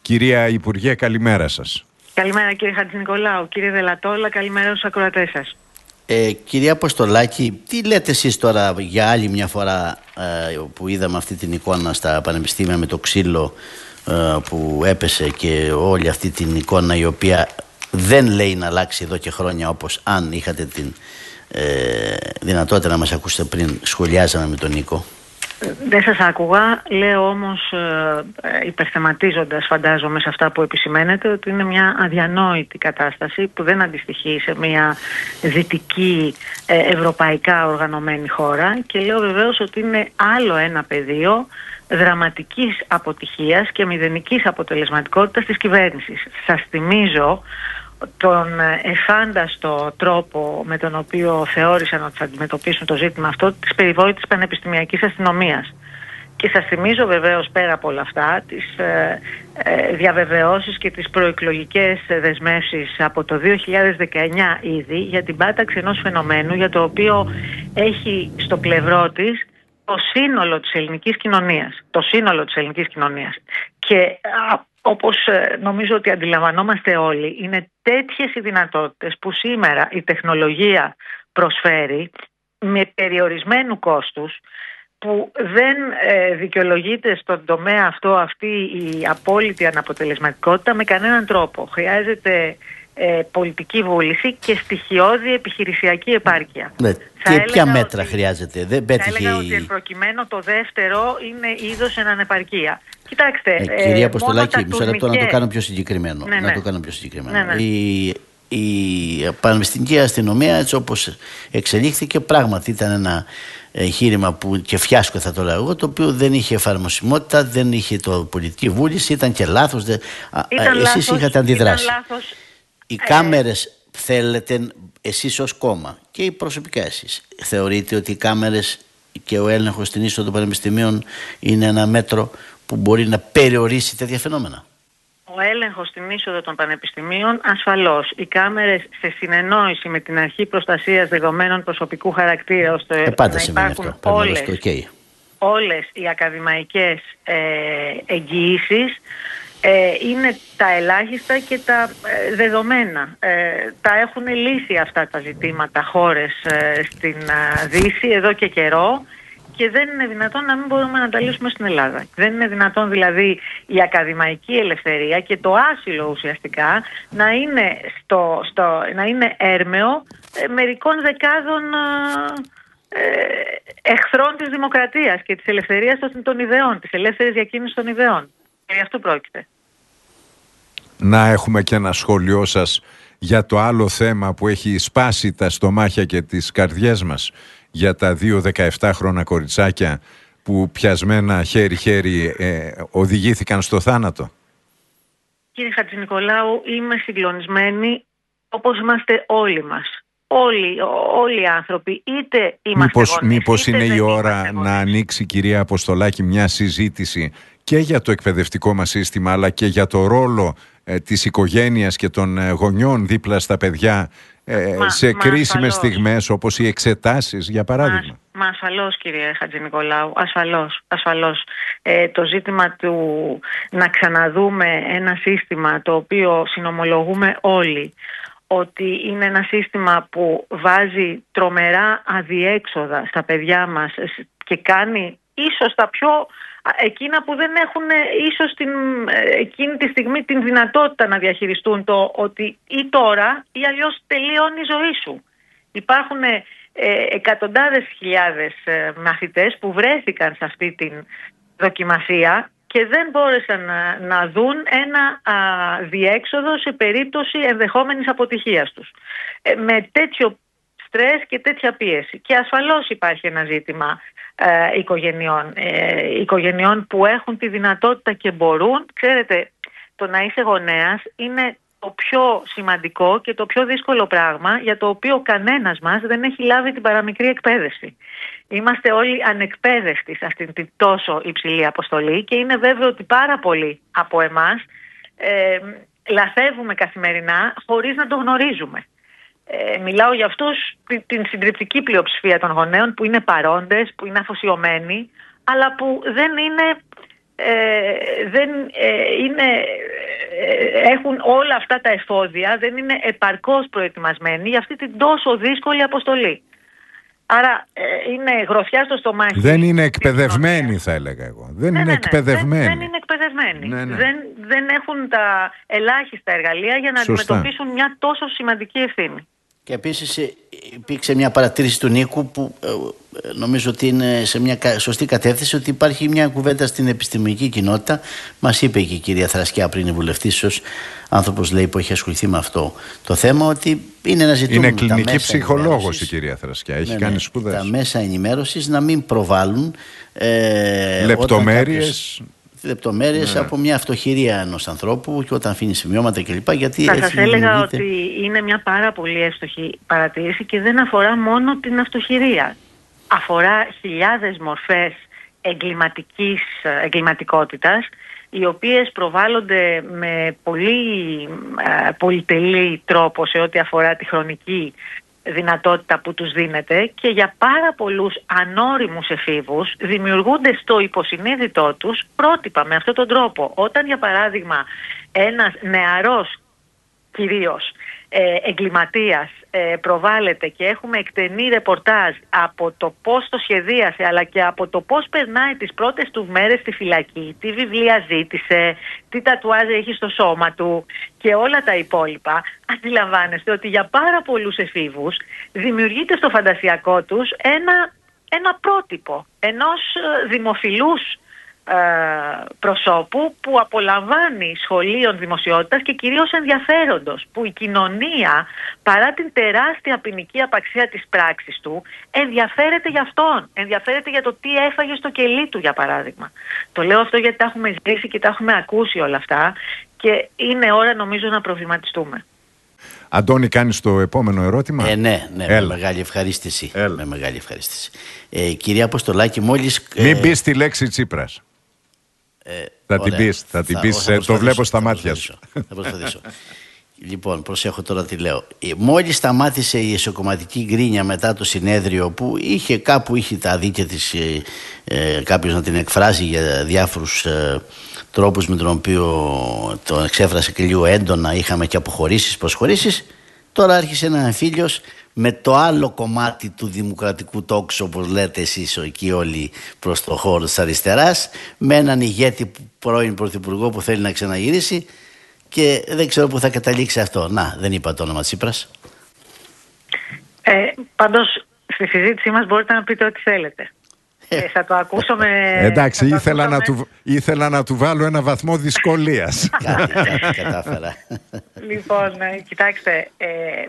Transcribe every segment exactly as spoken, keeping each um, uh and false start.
Κυρία Υπουργέ, καλημέρα σας. Καλημέρα κύριε Χατζηνικολάου, κύριε Δελατόλα, καλημέρα στους ακροατές σας. Ε, κυρία Αποστολάκη, τι λέτε εσείς τώρα για άλλη μια φορά ε, που είδαμε αυτή την εικόνα στα πανεπιστήμια με το ξύλο ε, που έπεσε και όλη αυτή την εικόνα η οποία δεν λέει να αλλάξει εδώ και χρόνια, όπως αν είχατε την ε, δυνατότητα να μας ακούσετε πριν σχολιάζαμε με τον Νίκο. Δεν σας άκουγα, λέω όμως ε, υπερθεματίζοντας φαντάζομαι σε αυτά που επισημαίνετε ότι είναι μια αδιανόητη κατάσταση που δεν αντιστοιχεί σε μια δυτική ε, ευρωπαϊκά οργανωμένη χώρα και λέω βεβαίως ότι είναι άλλο ένα πεδίο δραματικής αποτυχίας και μηδενικής αποτελεσματικότητας της κυβέρνησης. Σας θυμίζω τον εφάνταστο τρόπο με τον οποίο θεώρησαν ότι θα αντιμετωπίσουν το ζήτημα αυτό της περιβόητης πανεπιστημιακής αστυνομίας. Και σας θυμίζω βεβαίως πέρα από όλα αυτά τις ε, ε, διαβεβαιώσεις και τις προεκλογικές δεσμεύσεις από το δύο χιλιάδες δεκαεννιά ήδη για την πάταξη ενός φαινομένου για το οποίο έχει στο πλευρό της το σύνολο της ελληνικής κοινωνίας. Το σύνολο της ελληνικής κοινωνίας. Και α, όπως νομίζω ότι αντιλαμβανόμαστε όλοι, είναι τέτοιες οι δυνατότητες που σήμερα η τεχνολογία προσφέρει με περιορισμένου κόστους που δεν ε, δικαιολογείται στον τομέα αυτό αυτή η απόλυτη αναποτελεσματικότητα με κανέναν τρόπο. Χρειάζεται ε, πολιτική βούληση και στοιχειώδη επιχειρησιακή επάρκεια. Ναι. Και ποια μέτρα ότι, χρειάζεται. Δεν πέτυχε. Θα έλεγα ότι προκειμένου το δεύτερο είναι είδος εν ανεπαρκεία. Κοιτάξτε, ε, κυρία Αποστολάκη, μισό λεπτό τουρνικές... να το κάνω πιο συγκεκριμένο. Ναι, ναι. Να το κάνω πιο συγκεκριμένο. Ναι, ναι. Η, η πανεπιστημιακή αστυνομία, έτσι όπως εξελίχθηκε, πράγματι ήταν ένα εγχείρημα που και φιάσκο θα το λέω εγώ, το οποίο δεν είχε εφαρμοσιμότητα, δεν είχε το πολιτική βούληση, ήταν και λάθος. Δε... Ήταν Εσείς λάθος, είχατε αντιδράσει. Ήταν λάθος. Οι κάμερες θέλετε, εσείς ως κόμμα και προσωπικά εσείς, θεωρείτε ότι οι κάμερες και ο έλεγχος στην είσοδο των πανεπιστημίων είναι ένα μέτρο που μπορεί να περιορίσει τέτοια φαινόμενα? Ο έλεγχος στην είσοδο των πανεπιστημίων ασφαλώς. Οι κάμερες σε συνεννόηση με την αρχή προστασίας δεδομένων προσωπικού χαρακτήρα ώστε ε, πάντα να υπάρχουν αυτό. όλες, το okay. όλες οι ακαδημαϊκές ε, εγγυήσεις ε, είναι τα ελάχιστα και τα ε, δεδομένα. Ε, τα έχουν λύσει αυτά τα ζητήματα χώρες ε, στην ε, Δύση εδώ και καιρό. Και δεν είναι δυνατόν να μην μπορούμε να τα λύσουμε στην Ελλάδα. Δεν είναι δυνατόν δηλαδή η ακαδημαϊκή ελευθερία και το άσυλο ουσιαστικά να είναι, στο, στο, να είναι έρμεο ε, μερικών δεκάδων ε, εχθρών της δημοκρατίας και της ελευθερίας των, των ιδεών, της ελεύθερης διακίνησης των ιδεών. Και γι' αυτό πρόκειται. Να έχουμε και ένα σχόλιο σας για το άλλο θέμα που έχει σπάσει τα στομάχια και τις καρδιές μας, για τα δύο δεκαεπτάχρονα κοριτσάκια που πιασμένα χέρι-χέρι ε, οδηγήθηκαν στο θάνατο. Κύριε Χατζηνικολάου, είμαι συγκλονισμένη όπως είμαστε όλοι μας. Όλοι, όλοι οι άνθρωποι, είτε είμαστε μήπως, γονείς, μήπως είτε είναι η ώρα γονείς. να ανοίξει, κυρία Αποστολάκη, μια συζήτηση και για το εκπαιδευτικό μας σύστημα, αλλά και για το ρόλο ε, της οικογένειας και των ε, γονιών δίπλα στα παιδιά ε, μα, σε μα κρίσιμες ασφαλώς. στιγμές όπως οι εξετάσεις, για παράδειγμα. Μα, μα ασφαλώς, κύριε Χατζηνικολάου, ασφαλώς, ασφαλώς. Ε, το ζήτημα του να ξαναδούμε ένα σύστημα το οποίο συνομολογούμε όλοι ότι είναι ένα σύστημα που βάζει τρομερά αδιέξοδα στα παιδιά μας και κάνει ίσως τα πιο εκείνα που δεν έχουν ίσως την, εκείνη τη στιγμή την δυνατότητα να διαχειριστούν το ότι ή τώρα ή αλλιώς τελειώνει η ζωή σου. Υπάρχουν ε, εκατοντάδες χιλιάδες ε, μαθητές που βρέθηκαν σε αυτή την δοκιμασία και δεν μπόρεσαν να, να δουν ένα α, διέξοδο σε περίπτωση ενδεχόμενης αποτυχίας τους. Ε, με τέτοιο στρες και τέτοια πίεση. Και ασφαλώς υπάρχει ένα ζήτημα ε, οικογενειών. Ε, οικογενειών που έχουν τη δυνατότητα και μπορούν. Ξέρετε, το να είσαι γονέας είναι το πιο σημαντικό και το πιο δύσκολο πράγμα για το οποίο κανένας μας δεν έχει λάβει την παραμικρή εκπαίδευση. Είμαστε όλοι ανεκπαίδευτοι σε αυτήν την τόσο υψηλή αποστολή και είναι βέβαιο ότι πάρα πολλοί από εμάς ε, λαθεύουμε καθημερινά χωρίς να το γνωρίζουμε. Ε, μιλάω για αυτούς την συντριπτική πλειοψηφία των γονέων που είναι παρόντες, που είναι αφοσιωμένοι, αλλά που δεν είναι, ε, δεν, ε, είναι έχουν όλα αυτά τα εφόδια, δεν είναι επαρκώς προετοιμασμένοι για αυτή την τόσο δύσκολη αποστολή. Άρα ε, είναι γροθιά στο στομάχι. Δεν είναι εκπαιδευμένοι, θα έλεγα εγώ. Δεν ναι, είναι ναι, ναι. εκπαιδευμένοι. Δεν, δεν είναι εκπαιδευμένοι. Ναι, ναι. Δεν, δεν έχουν τα ελάχιστα εργαλεία για να Σωστά. αντιμετωπίσουν μια τόσο σημαντική ευθύνη. Και επίσης υπήρξε μια παρατήρηση του Νίκου που ε, νομίζω ότι είναι σε μια σωστή κατεύθυνση, ότι υπάρχει μια κουβέντα στην επιστημονική κοινότητα. Μας είπε και η κυρία Θρασκιά πριν, η βουλευτής, ως άνθρωπος, λέει, που έχει ασχοληθεί με αυτό το θέμα, ότι είναι ένα ζητούμενο. Είναι κλινική ψυχολόγος η κυρία Θρασκιά. Έχει ναι, κάνει ναι, σπουδές. Τα μέσα ενημέρωσης να μην προβάλλουν ε, λεπτομέρειες. λεπτομέρειες ναι. από μια αυτοχειρία ενός ανθρώπου και όταν αφήνει σημειώματα κλπ. Γιατί θα έτσι σας έλεγα δημιουργείται... ότι είναι μια πάρα πολύ εύστοχη παρατήρηση και δεν αφορά μόνο την αυτοχειρία. Αφορά χιλιάδες μορφές εγκληματικής, εγκληματικότητας, οι οποίες προβάλλονται με πολύ ε, πολυτελή τρόπο σε ό,τι αφορά τη χρονική δυνατότητα που τους δίνεται, και για πάρα πολλούς ανώριμους εφήβους δημιουργούνται στο υποσυνείδητό τους πρότυπα με αυτόν τον τρόπο. Όταν, για παράδειγμα, ένας νεαρός κυρίως ε, εγκληματίας ε, προβάλλεται και έχουμε εκτενή ρεπορτάζ από το πώς το σχεδίασε, αλλά και από το πώς περνάει τις πρώτες του μέρες στη φυλακή, τι βιβλία ζήτησε, τι τατουάζ έχει στο σώμα του και όλα τα υπόλοιπα, αντιλαμβάνεστε ότι για πάρα πολλούς εφήβους δημιουργείται στο φαντασιακό τους ένα, ένα πρότυπο ενός δημοφιλούς ε, προσώπου που απολαμβάνει σχολείων δημοσιότητας και κυρίως ενδιαφέροντος, που η κοινωνία, παρά την τεράστια ποινική απαξία της πράξης του, ενδιαφέρεται για αυτόν, ενδιαφέρεται για το τι έφαγε στο κελί του, για παράδειγμα. Το λέω αυτό γιατί τα έχουμε ζήσει και τα έχουμε ακούσει όλα αυτά και είναι ώρα, νομίζω, να προβληματιστούμε. Αντώνη, κάνεις το επόμενο ερώτημα? Ε, ναι, ναι, με μεγάλη ευχαρίστηση. Έλα. Με μεγάλη ευχαρίστηση. Ε, κυρία Αποστολάκη, μόλις... Μην ε, πεις τη λέξη Τσίπρας. Ε, θα ωραία. την πεις, θα την Θα- πεις, θα ε, το βλέπω στα θα μάτια σου. προσπαθήσω, Θα προσπαθήσω. Λοιπόν, προσέχω τώρα τι λέω. Ε, Μόλις σταμάτησε η εσωκομματική γκρίνια μετά το συνέδριο, που είχε κάπου είχε τα δίκαια της, ε, ε, κάποιος να την εκφράσει για διάφορους ε, τρόπους με τον οποίο τον εξέφρασε και λίγο έντονα, είχαμε και αποχωρήσεις, προσχωρήσεις. Τώρα άρχισε ένα εμφύλιος με το άλλο κομμάτι του δημοκρατικού τόξου, όπως λέτε εσείς εκεί όλοι προς το χώρο της αριστεράς, με έναν ηγέτη πρώην πρωθυπουργό που θέλει να ξαναγυρίσει και δεν ξέρω πού θα καταλήξει αυτό. Να, δεν είπα το όνομα Τσίπρας. Ε, πάντως, στη συζήτησή μας μπορείτε να πείτε ό,τι θέλετε. Ε, θα το ακούσω με... Εντάξει, θα το ήθελα ακούσω να, με- του, ήθελα να του βάλω ένα βαθμό δυσκολίας. κάτι, κάτι κατάφερα. Λοιπόν, ε, κοιτάξτε, ε, ε,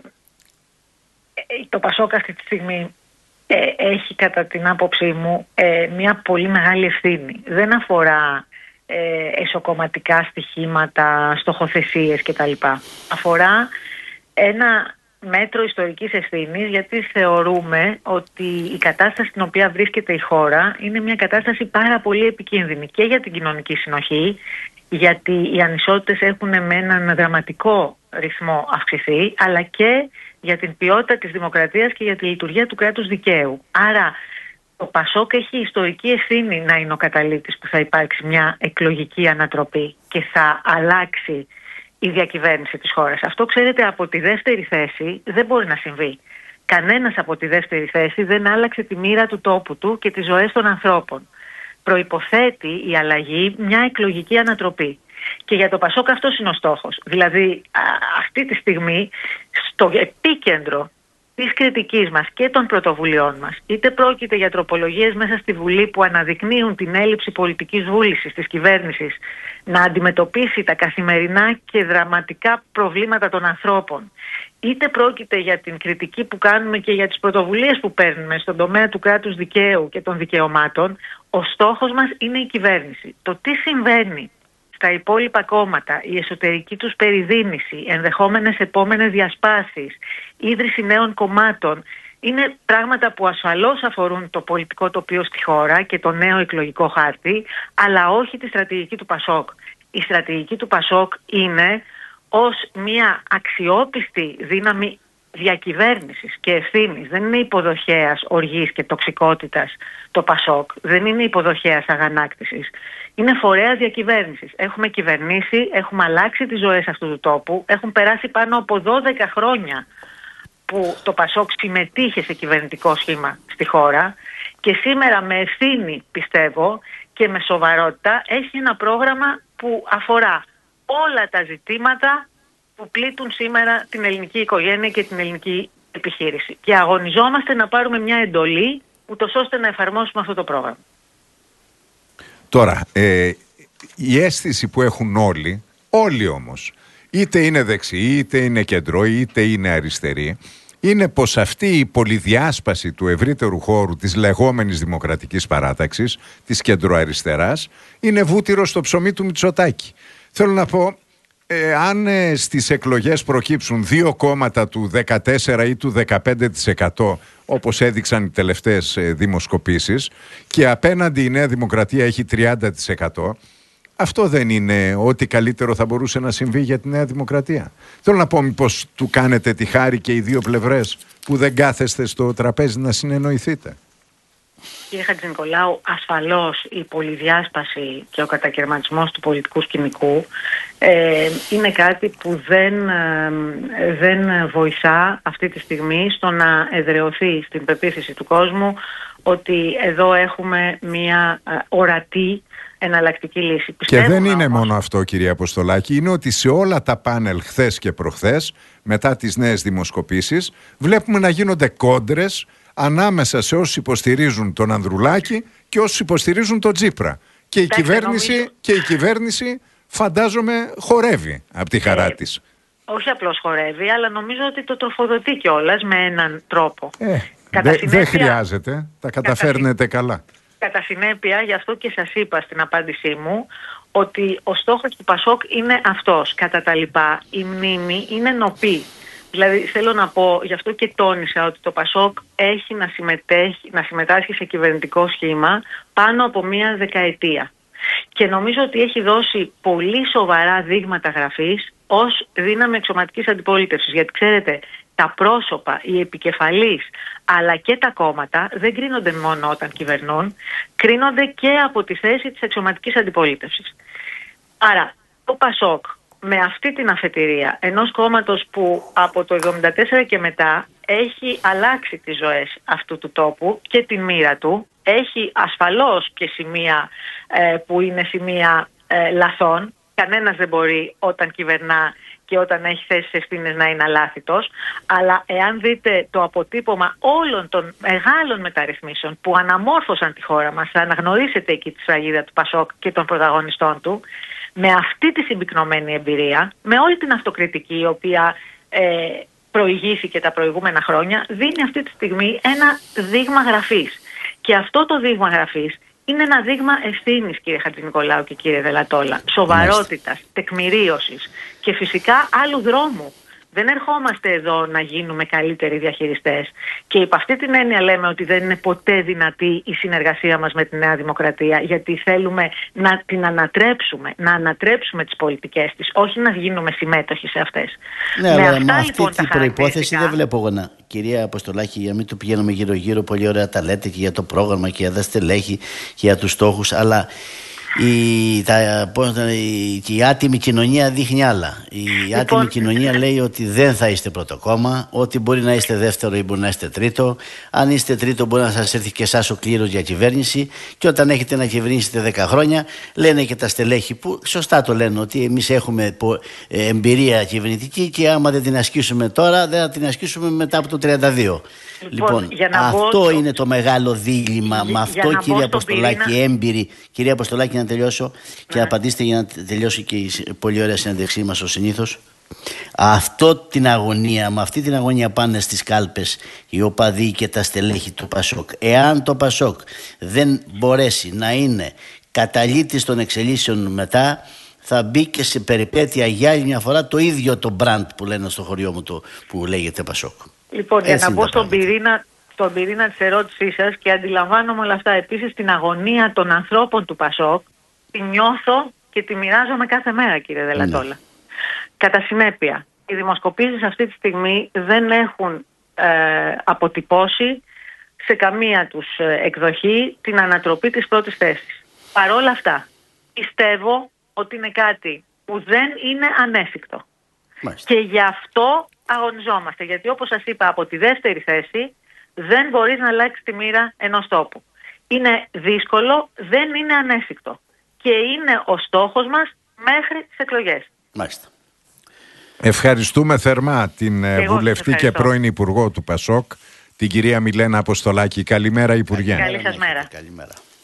το Πασόκ αυτή τη στιγμή ε, έχει, κατά την άποψή μου, ε, μια πολύ μεγάλη ευθύνη. Δεν αφορά ε, εσωκομματικά στοιχήματα, στοχοθεσίες κτλ. Αφορά ένα μέτρο ιστορικής ευθύνης, γιατί θεωρούμε ότι η κατάσταση στην οποία βρίσκεται η χώρα είναι μια κατάσταση πάρα πολύ επικίνδυνη και για την κοινωνική συνοχή, γιατί οι ανισότητες έχουν με έναν δραματικό ρυθμό αυξηθεί, αλλά και για την ποιότητα της δημοκρατίας και για τη λειτουργία του κράτους δικαίου. Άρα το Πασόκ έχει ιστορική ευθύνη να είναι ο καταλήτης που θα υπάρξει μια εκλογική ανατροπή και θα αλλάξει η διακυβέρνηση της χώρας. Αυτό, ξέρετε, από τη δεύτερη θέση δεν μπορεί να συμβεί. Κανένας από τη δεύτερη θέση δεν άλλαξε τη μοίρα του τόπου του και τις ζωές των ανθρώπων. Προϋποθέτει η αλλαγή μια εκλογική ανατροπή. Και για το Πασόκ αυτός είναι ο στόχος. Δηλαδή, α, αυτή τη στιγμή, στο επίκεντρο της κριτικής μας και των πρωτοβουλειών μας, είτε πρόκειται για τροπολογίες μέσα στη Βουλή που αναδεικνύουν την έλλειψη πολιτικής βούλησης της κυβέρνησης να αντιμετωπίσει τα καθημερινά και δραματικά προβλήματα των ανθρώπων, είτε πρόκειται για την κριτική που κάνουμε και για τις πρωτοβουλίες που παίρνουμε στον τομέα του κράτους δικαίου και των δικαιωμάτων, ο στόχος μας είναι η κυβέρνηση. Το τι συμβαίνει στα υπόλοιπα κόμματα, η εσωτερική τους περιδίνηση, ενδεχόμενες επόμενες διασπάσεις, ίδρυση νέων κομμάτων, είναι πράγματα που ασφαλώς αφορούν το πολιτικό τοπίο στη χώρα και το νέο εκλογικό χάρτη, αλλά όχι τη στρατηγική του Πασόκ. Η στρατηγική του Πασόκ είναι ως μια αξιόπιστη δύναμη διακυβέρνησης και ευθύνης. Δεν είναι υποδοχέας οργής και τοξικότητας το Πασόκ. Δεν είναι υποδοχέας αγανάκτησης. Είναι φορέας διακυβέρνησης. Έχουμε κυβερνήσει, έχουμε αλλάξει τις ζωές αυτού του τόπου. Έχουν περάσει πάνω από δώδεκα χρόνια που το Πασόκ συμμετείχε σε κυβερνητικό σχήμα στη χώρα και σήμερα με ευθύνη, πιστεύω, και με σοβαρότητα έχει ένα πρόγραμμα που αφορά όλα τα ζητήματα που πλήττουν σήμερα την ελληνική οικογένεια και την ελληνική επιχείρηση. Και αγωνιζόμαστε να πάρουμε μια εντολή ούτως ώστε να εφαρμόσουμε αυτό το πρόγραμμα. Τώρα, ε, η αίσθηση που έχουν όλοι, όλοι όμως, είτε είναι δεξιοί, είτε είναι κεντρώοι, είτε είναι αριστεροί, είναι πως αυτή η πολυδιάσπαση του ευρύτερου χώρου της λεγόμενης δημοκρατικής παράταξης, της κεντροαριστεράς, είναι βούτυρο στο ψωμί του Μητσοτάκη. Θέλω να πω, ε, αν ε, στις εκλογές προκύψουν δύο κόμματα του δεκατέσσερα ή του δεκαπέντε τοις εκατό, όπως έδειξαν οι τελευταίες ε, δημοσκοπήσεις, και απέναντι η Νέα Δημοκρατία έχει τριάντα τοις εκατό, αυτό δεν είναι ό,τι καλύτερο θα μπορούσε να συμβεί για τη Νέα Δημοκρατία? Θέλω να πω, μήπως του κάνετε τη χάρη και οι δύο πλευρές που δεν κάθεστε στο τραπέζι να συνεννοηθείτε? Κύριε Χατζηνικολάου, ασφαλώς η πολυδιάσπαση και ο κατακαιρματισμός του πολιτικού σκηνικού ε, είναι κάτι που δεν, ε, δεν βοηθά αυτή τη στιγμή στο να εδραιωθεί στην πεποίθηση του κόσμου ότι εδώ έχουμε μια ε, ορατή εναλλακτική λύση. Και δεν είναι όμως μόνο αυτό, κυρία Αποστολάκη, είναι ότι σε όλα τα πάνελ χθες και προχθές, μετά τις νέες δημοσκοπήσεις, βλέπουμε να γίνονται κόντρες ανάμεσα σε όσους υποστηρίζουν τον Ανδρουλάκη και όσους υποστηρίζουν τον Τσίπρα. Και η, κυβέρνηση, νομίζω... και η κυβέρνηση φαντάζομαι χορεύει από τη χαρά ε, της. Όχι απλώς χορεύει, αλλά νομίζω ότι το τροφοδοτεί κιόλας με έναν τρόπο. Ε, δεν δε χρειάζεται, τα καταφέρνετε Κατά... καλά. Κατά συνέπεια, γι' αυτό και σας είπα στην απάντησή μου ότι ο στόχος του Πασόκ είναι αυτός. Κατά τα λοιπά, η μνήμη είναι νοπή. Δηλαδή θέλω να πω, γι' αυτό και τόνισα ότι το Πασόκ έχει να, συμμετέχει, να συμμετάσχει σε κυβερνητικό σχήμα πάνω από μία δεκαετία. Και νομίζω ότι έχει δώσει πολύ σοβαρά δείγματα γραφής ως δύναμη εξωματικής αντιπολίτευσης. Γιατί ξέρετε, τα πρόσωπα, οι επικεφαλείς, αλλά και τα κόμματα δεν κρίνονται μόνο όταν κυβερνούν, κρίνονται και από τη θέση της εξωματικής αντιπολίτευσης. Άρα, το Πασόκ με αυτή την αφετηρία ενός κόμματος που από το εβδομήντα τέσσερα και μετά έχει αλλάξει τις ζωές αυτού του τόπου και την μοίρα του, έχει ασφαλώς και σημεία ε, που είναι σημεία ε, λαθών. Κανένας δεν μπορεί όταν κυβερνά και όταν έχει θέσει ευθύνες να είναι αλάθητος, αλλά εάν δείτε το αποτύπωμα όλων των μεγάλων μεταρρυθμίσεων που αναμόρφωσαν τη χώρα μας, θα αναγνωρίσετε εκεί τη σφραγίδα του Πασόκ και των πρωταγωνιστών του, με αυτή τη συμπυκνωμένη εμπειρία, με όλη την αυτοκριτική η οποία ε, προηγήθηκε τα προηγούμενα χρόνια, δίνει αυτή τη στιγμή ένα δείγμα γραφής. Και αυτό το δείγμα γραφής είναι ένα δείγμα ευθύνης, κύριε Χατζηνικολάου και κύριε Δελατόλα, σοβαρότητας, τεκμηρίωσης και φυσικά άλλου δρόμου. Δεν ερχόμαστε εδώ να γίνουμε καλύτεροι διαχειριστές. Και υπ' αυτή την έννοια λέμε ότι δεν είναι ποτέ δυνατή η συνεργασία μας με τη Νέα Δημοκρατία, γιατί θέλουμε να την ανατρέψουμε, να ανατρέψουμε τις πολιτικές της, όχι να γίνουμε συμμέτοχοι σε αυτές. Ναι, με αλλά αυτά, με αυτή λοιπόν, την προϋπόθεση δεν βλέπω εγώ να. Κυρία Αποστολάκη, για μην το πηγαίνουμε γύρω-γύρω, πολύ ωραία τα λέτε και για το πρόγραμμα και για τα στελέχη και για τους στόχους, αλλά η, τα, πώς, η, η άτιμη κοινωνία δείχνει άλλα. Η λοιπόν, άτιμη κοινωνία λέει ότι δεν θα είστε πρώτο κόμμα, ότι μπορεί να είστε δεύτερο ή μπορεί να είστε τρίτο. Αν είστε τρίτο, μπορεί να σας έρθει και εσάς ο κλήρος για κυβέρνηση. Και όταν έχετε να κυβερνήσετε δέκα χρόνια, λένε και τα στελέχη που σωστά το λένε, ότι εμείς έχουμε εμπειρία κυβερνητική και άμα δεν την ασκήσουμε τώρα, δεν θα την ασκήσουμε μετά από το τριάντα δύο. Λοιπόν, λοιπόν αυτό στο... είναι το μεγάλο δίλημμα. Με αυτό, κυρία Αποστολάκη, πυρήνα... έμπειρη. Κυρία Αποστολάκη, να τελειώσω ναι. και να απαντήσετε για να τελειώσει και η πολύ ωραία συνέντευξή μας ως συνήθως. Αυτό την αγωνία, με αυτή την αγωνία πάνε στις κάλπες οι οπαδοί και τα στελέχη του Πασόκ. Εάν το Πασόκ δεν μπορέσει να είναι καταλήτης των εξελίσεων μετά, θα μπει και σε περιπέτεια για άλλη μια φορά το ίδιο το μπραντ που λένε στο χωριό μου το, που λέγεται Πασόκ. Λοιπόν, έτσι για να μπω στον πυρήνα, στον πυρήνα της ερώτησής σας, και αντιλαμβάνομαι όλα αυτά, επίσης την αγωνία των ανθρώπων του Πασόκ τη νιώθω και τη μοιράζομαι κάθε μέρα, κύριε Δελατόλα. Ναι. Κατά συνέπεια, οι δημοσκοπήσεις αυτή τη στιγμή δεν έχουν ε, αποτυπώσει σε καμία τους εκδοχή την ανατροπή της πρώτης θέσης. Παρόλα αυτά, πιστεύω ότι είναι κάτι που δεν είναι ανέφικτο. Μάλιστα. Και γι' αυτό αγωνιζόμαστε. Γιατί όπως σας είπα, από τη δεύτερη θέση δεν μπορείς να αλλάξεις τη μοίρα ενός τόπου. Είναι δύσκολο, δεν είναι ανέφικτο. Και είναι ο στόχος μας μέχρι τις εκλογές. Μάλιστα. Ευχαριστούμε θερμά την Εγώ βουλευτή και πρώην Υπουργό του Πασόκ, την κυρία Μιλένα Αποστολάκη. Καλημέρα, Υπουργέ. Καλή σας μέρα. Καλημέρα.